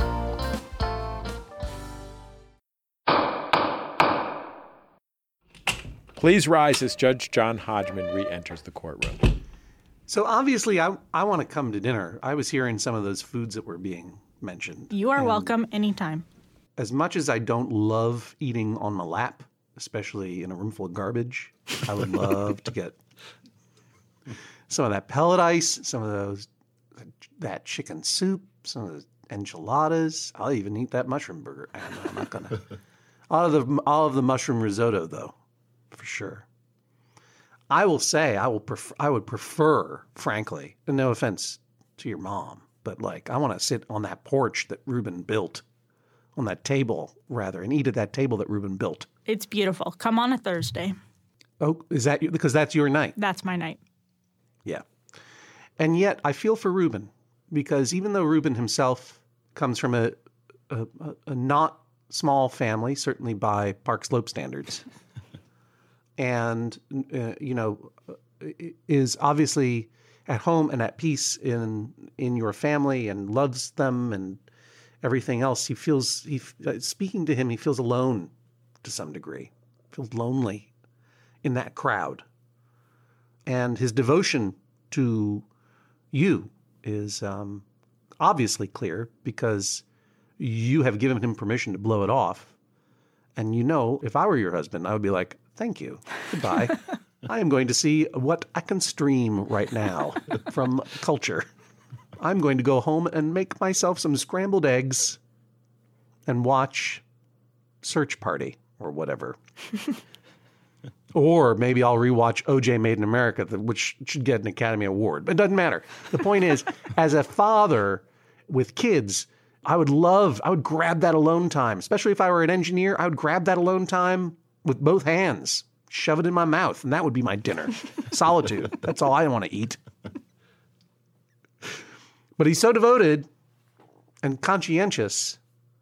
Please rise as Judge John Hodgman re-enters the courtroom. So obviously, I want to come to dinner. I was hearing some of those foods that were being mentioned. You are welcome anytime. As much as I don't love eating on my lap, especially in a room full of garbage, I would love to get some of that pellet ice, some of that chicken soup, some of the enchiladas. I'll even eat that mushroom burger. I'm not gonna. All of the mushroom risotto, though. For sure. I will say I would prefer, frankly, and no offense to your mom, but like I want to sit on that porch that Ruben built, on that table rather, and eat at that table that Ruben built. It's beautiful. Come on a Thursday. Oh, is that because that's your night? That's my night. Yeah. And yet I feel for Ruben, because even though Ruben himself comes from a not small family, certainly by Park Slope standards, and, is obviously at home and at peace in your family and loves them and everything else, speaking to him, he feels alone to some degree, feels lonely in that crowd. And his devotion to you is obviously clear, because you have given him permission to blow it off. And if I were your husband, I would be like, thank you. Goodbye. I am going to see what I can stream right now from culture. I'm going to go home and make myself some scrambled eggs and watch Search Party or whatever. Or maybe I'll rewatch OJ Made in America, which should get an Academy Award. But it doesn't matter. The point is, as a father with kids, I would grab that alone time. Especially if I were an engineer, I would grab that alone time with both hands, shove it in my mouth, and that would be my dinner. Solitude. That's all I want to eat. But he's so devoted and conscientious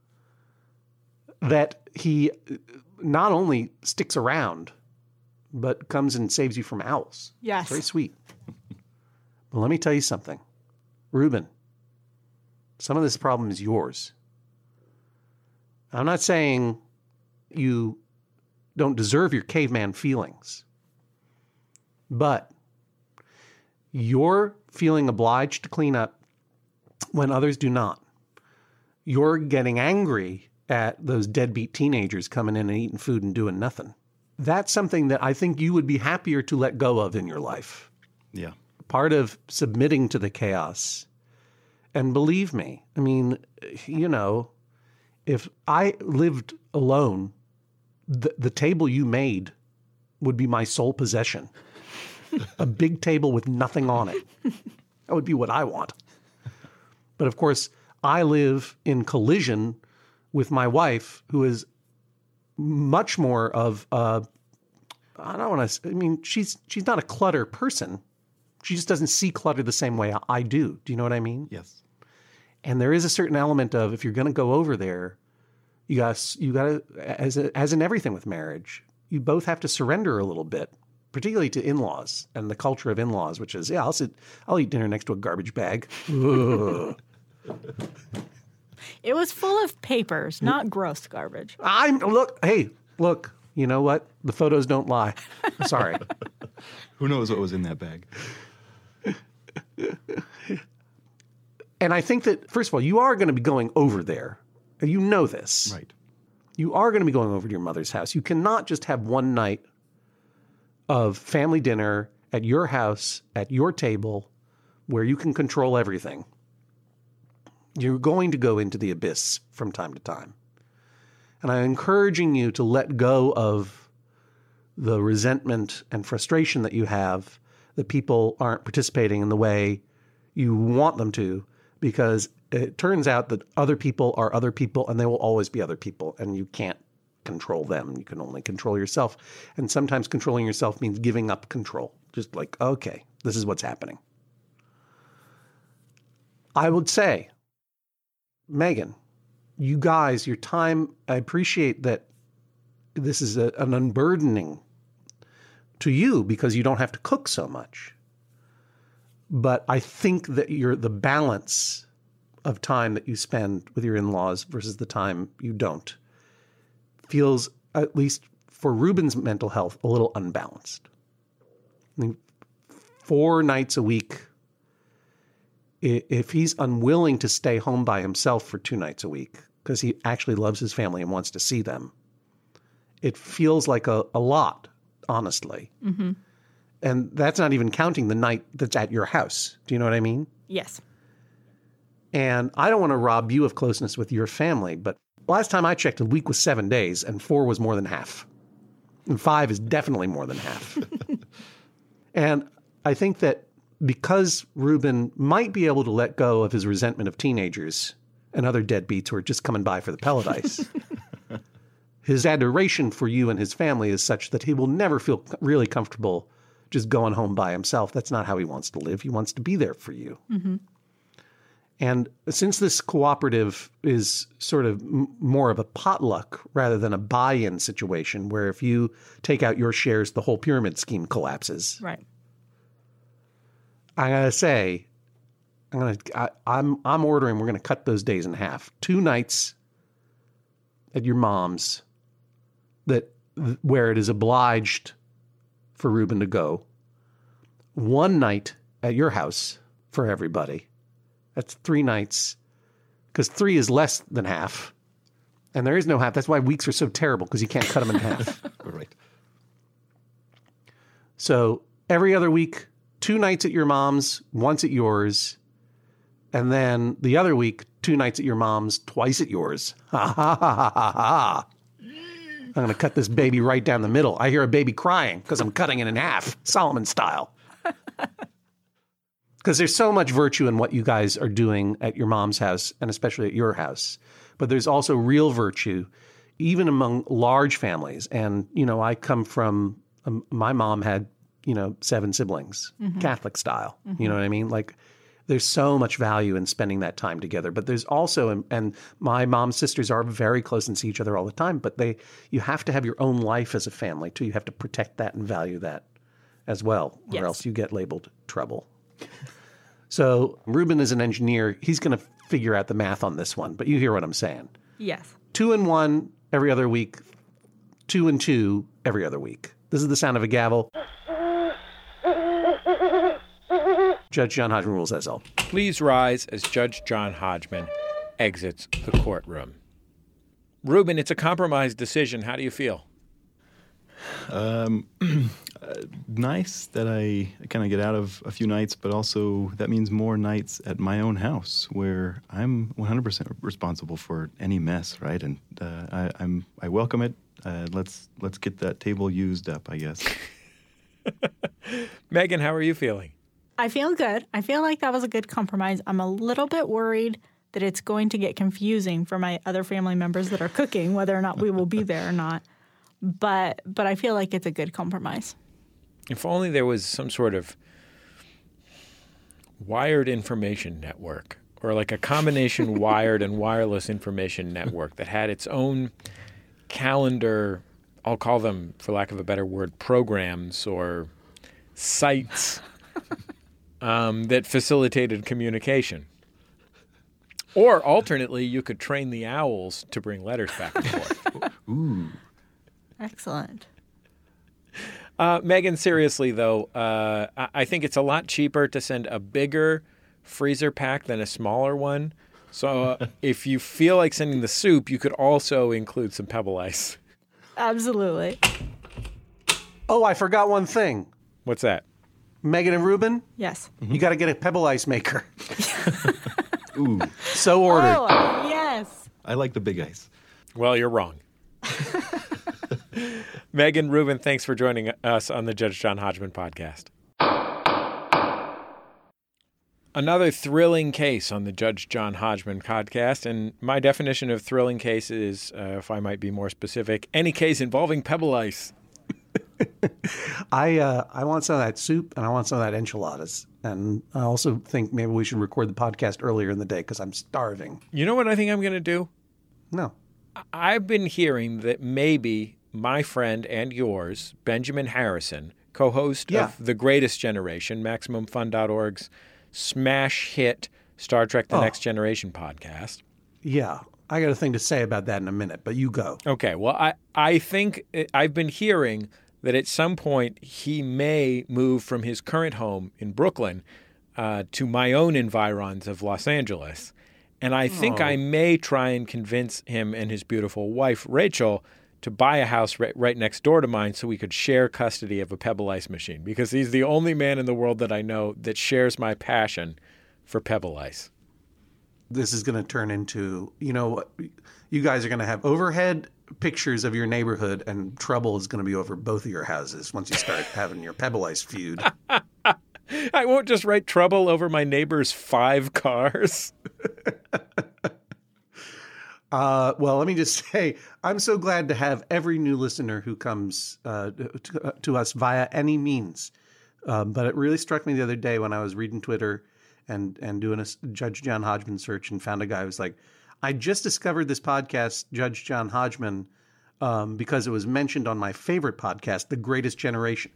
that he not only sticks around, but comes and saves you from owls. Yes. It's very sweet. But let me tell you something. Ruben, some of this problem is yours. I'm not saying you don't deserve your caveman feelings, but you're feeling obliged to clean up when others do not. You're getting angry at those deadbeat teenagers coming in and eating food and doing nothing. That's something that I think you would be happier to let go of in your life. Yeah. Part of submitting to the chaos. And believe me, I mean, if I lived alone, the table you made would be my sole possession. A big table with nothing on it. That would be what I want. But of course, I live in collision with my wife, who is much more of a I don't want to. I mean, she's not a clutter person. She just doesn't see clutter the same way I do. Do you know what I mean? Yes. And there is a certain element of, if you're going to go over there, you got to, as in everything with marriage, you both have to surrender a little bit, particularly to in-laws and the culture of in-laws, which is, I'll eat dinner next to a garbage bag. It was full of papers, not gross garbage. Look, you know what? The photos don't lie. Sorry. Who knows what was in that bag? And I think that, first of all, you are going to be going over there. You know this. Right. You are going to be going over to your mother's house. You cannot just have one night of family dinner at your house, at your table, where you can control everything. You're going to go into the abyss from time to time. And I'm encouraging you to let go of the resentment and frustration that you have that people aren't participating in the way you want them to, because it turns out that other people are other people and they will always be other people, and you can't control them. You can only control yourself. And sometimes controlling yourself means giving up control. Just like, okay, this is what's happening. I would say, Megan, you guys, your time, I appreciate that this is an unburdening to you because you don't have to cook so much. But I think that the balance of time that you spend with your in-laws versus the time you don't feels, at least for Ruben's mental health, a little unbalanced. I mean, 4 nights a week, if he's unwilling to stay home by himself for 2 nights a week because he actually loves his family and wants to see them, it feels like a lot, honestly. Mm-hmm. And that's not even counting the night that's at your house. Do you know what I mean? Yes. And I don't want to rob you of closeness with your family, but last time I checked, a week was 7 days, and 4 was more than half. And 5 is definitely more than half. And I think that because Ruben might be able to let go of his resentment of teenagers and other deadbeats who are just coming by for the pellet ice, his adoration for you and his family is such that he will never feel really comfortable just going home by himself. That's not how he wants to live. He wants to be there for you. Mm-hmm. And since this cooperative is sort of more of a potluck rather than a buy-in situation where if you take out your shares, the whole pyramid scheme collapses. Right. I gotta say, I'm ordering. We're gonna cut those days in half. 2 nights at your mom's, where it is obliged for Ruben to go. 1 night at your house for everybody. That's 3 nights, because 3 is less than half, and there is no half. That's why weeks are so terrible, because you can't cut them in half. Right. So every other week, 2 nights at your mom's, once at yours, and then the other week, 2 nights at your mom's, twice at yours. Ha ha ha ha ha ha. I'm going to cut this baby right down the middle. I hear a baby crying because I'm cutting it in half, Solomon style. Because there's so much virtue in what you guys are doing at your mom's house, and especially at your house. But there's also real virtue, even among large families. And, I come from, my mom had, 7 siblings, mm-hmm. Catholic style. Mm-hmm. You know what I mean? Like, there's so much value in spending that time together. But there's also, and my mom's sisters are very close and see each other all the time, but you have to have your own life as a family, too. You have to protect that and value that as well, or else you get labeled trouble. So Ruben is an engineer. He's going to figure out the math on this one, but you hear what I'm saying. Yes. 2 and 1 every other week, 2 and 2 every other week. This is the sound of a gavel. Judge John Hodgman rules, that's all. Please rise as Judge John Hodgman exits the courtroom. Ruben, it's a compromise decision. How do you feel? Nice that I kind of get out of a few nights, but also that means more nights at my own house where I'm 100% responsible for any mess, right? And I welcome it. Let's get that table used up, I guess. Megan, how are you feeling? I feel good. I feel like that was a good compromise. I'm a little bit worried that it's going to get confusing for my other family members that are cooking, whether or not we will be there or not. but I feel like it's a good compromise. If only there was some sort of wired information network, or like a combination wired and wireless information network that had its own calendar, I'll call them, for lack of a better word, programs or sites that facilitated communication. Or alternately, you could train the owls to bring letters back and forth. Ooh. Excellent. Megan, seriously, though, I think it's a lot cheaper to send a bigger freezer pack than a smaller one. So if you feel like sending the soup, you could also include some Pebble Ice. Absolutely. Oh, I forgot one thing. What's that? Megan and Ruben? Yes. You got to get a Pebble Ice maker. Ooh. So ordered. Oh, yes. I like the big ice. Well, you're wrong. Megan, Ruben, thanks for joining us on the Judge John Hodgman podcast. Another thrilling case on the Judge John Hodgman podcast, and my definition of thrilling case is, if I might be more specific, any case involving Pebble Ice. I want some of that soup, and I want some of that enchiladas. And I also think maybe we should record the podcast earlier in the day because I'm starving. You know what I think I'm going to do? No. I've been hearing that maybe my friend and yours, Benjamin Harrison, co-host of The Greatest Generation, MaximumFun.org's smash hit Star Trek The Next Generation podcast. Yeah, I got a thing to say about that in a minute, but you go. Okay, well, I think I've been hearing that at some point he may move from his current home in Brooklyn to my own environs of Los Angeles. And I think I may try and convince him and his beautiful wife, Rachel, to buy a house right next door to mine so we could share custody of a Pebble Ice machine, because he's the only man in the world that I know that shares my passion for Pebble Ice. This is going to turn into, you guys are going to have overhead pictures of your neighborhood, and trouble is going to be over both of your houses once you start having your Pebble Ice feud. I won't just write trouble over my neighbor's 5 cars. Well, let me just say, I'm so glad to have every new listener who comes to us via any means. But it really struck me the other day when I was reading Twitter and doing a Judge John Hodgman search and found a guy who was like, I just discovered this podcast, Judge John Hodgman, because it was mentioned on my favorite podcast, The Greatest Generation.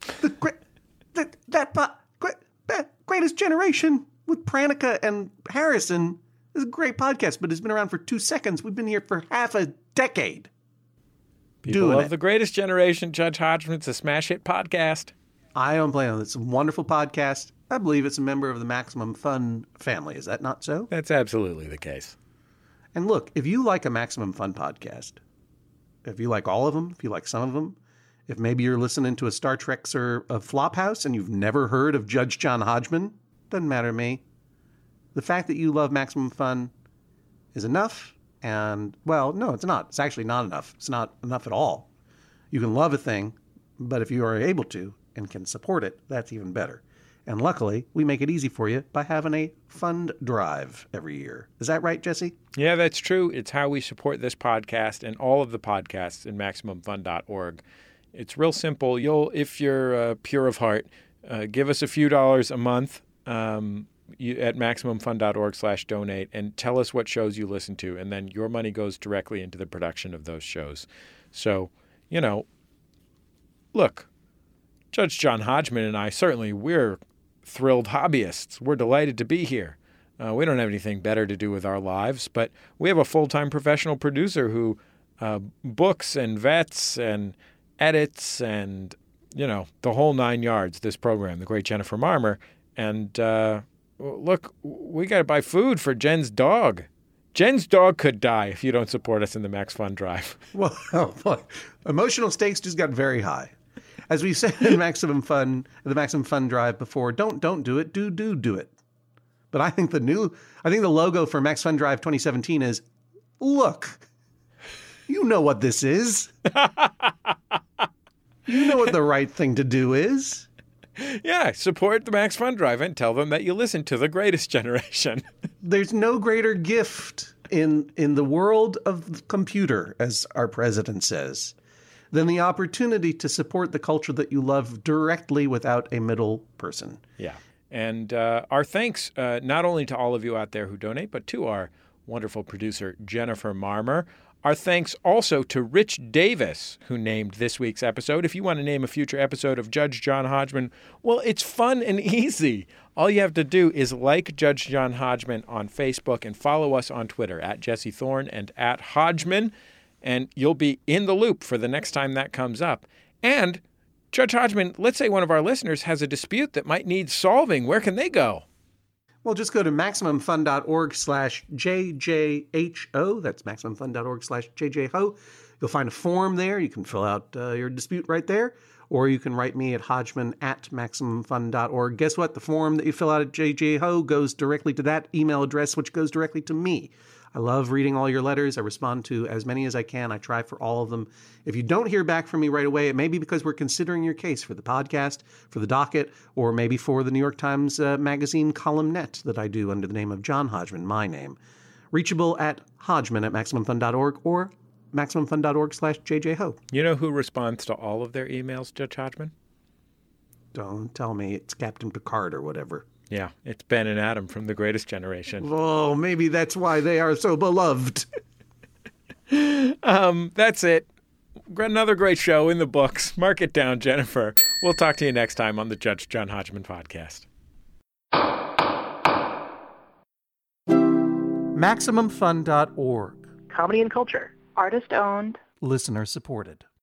Greatest Generation with Pranica and Harrison is a great podcast, but it's been around for 2 seconds. We've been here for half a decade. People love The Greatest Generation, Judge Hodgman. It's a smash hit podcast. I don't blame them. It's a wonderful podcast. I believe it's a member of the Maximum Fun family. Is that not so? That's absolutely the case. And look, if you like a Maximum Fun podcast, if you like all of them, if you like some of them, if maybe you're listening to a Star Trek or a Flophouse and you've never heard of Judge John Hodgman, doesn't matter to me. The fact that you love Maximum Fun is enough. And, well, no, it's not. It's actually not enough. It's not enough at all. You can love a thing, but if you are able to and can support it, that's even better. And luckily, we make it easy for you by having a fund drive every year. Is that right, Jesse? Yeah, that's true. It's how we support this podcast and all of the podcasts in MaximumFun.org. It's real simple. If you're pure of heart, give us a few dollars a month at MaximumFun.org/donate and tell us what shows you listen to, and then your money goes directly into the production of those shows. So, look, Judge John Hodgman and I, certainly we're thrilled hobbyists. We're delighted to be here. We don't have anything better to do with our lives, but we have a full-time professional producer who books and vets and edits and, the whole 9 yards, this program, the great Jennifer Marmer. And look, we got to buy food for Jen's dog. Jen's dog could die if you don't support us in the Max Fun Drive. Well, emotional stakes just got very high. As we said in Maximum Fun, the Maximum Fun Drive before, don't do it, do it. But I think the logo for Max Fun Drive 2017 is, look, you know what this is. You know what the right thing to do is. Yeah, support the Max Fun Drive and tell them that you listen to The Greatest Generation. There's no greater gift in the world of the computer, as our president says, than the opportunity to support the culture that you love directly without a middle person. Yeah. And our thanks not only to all of you out there who donate, but to our wonderful producer, Jennifer Marmer. Our thanks also to Rich Davis, who named this week's episode. If you want to name a future episode of Judge John Hodgman, well, it's fun and easy. All you have to do is like Judge John Hodgman on Facebook and follow us on Twitter at Jesse Thorne and at Hodgman, and you'll be in the loop for the next time that comes up. And Judge Hodgman, let's say one of our listeners has a dispute that might need solving. Where can they go? Well, just go to MaximumFun.org/JJHO. That's MaximumFun.org/JJHO. You'll find a form there. You can fill out your dispute right there. Or you can write me at Hodgman@MaximumFun.org. Guess what? The form that you fill out at JJHO goes directly to that email address, which goes directly to me. I love reading all your letters. I respond to as many as I can. I try for all of them. If you don't hear back from me right away, it may be because we're considering your case for the podcast, for the docket, or maybe for the New York Times Magazine columnette that I do under the name of John Hodgman, my name. Reachable at Hodgman@MaximumFun.org or MaximumFun.org/JJHO. You know who responds to all of their emails, Judge Hodgman? Don't tell me it's Captain Picard or whatever. Yeah, it's Ben and Adam from The Greatest Generation. Oh, maybe that's why they are so beloved. That's it. Another great show in the books. Mark it down, Jennifer. We'll talk to you next time on the Judge John Hodgman podcast. MaximumFun.org. Comedy and culture. Artist owned. Listener supported.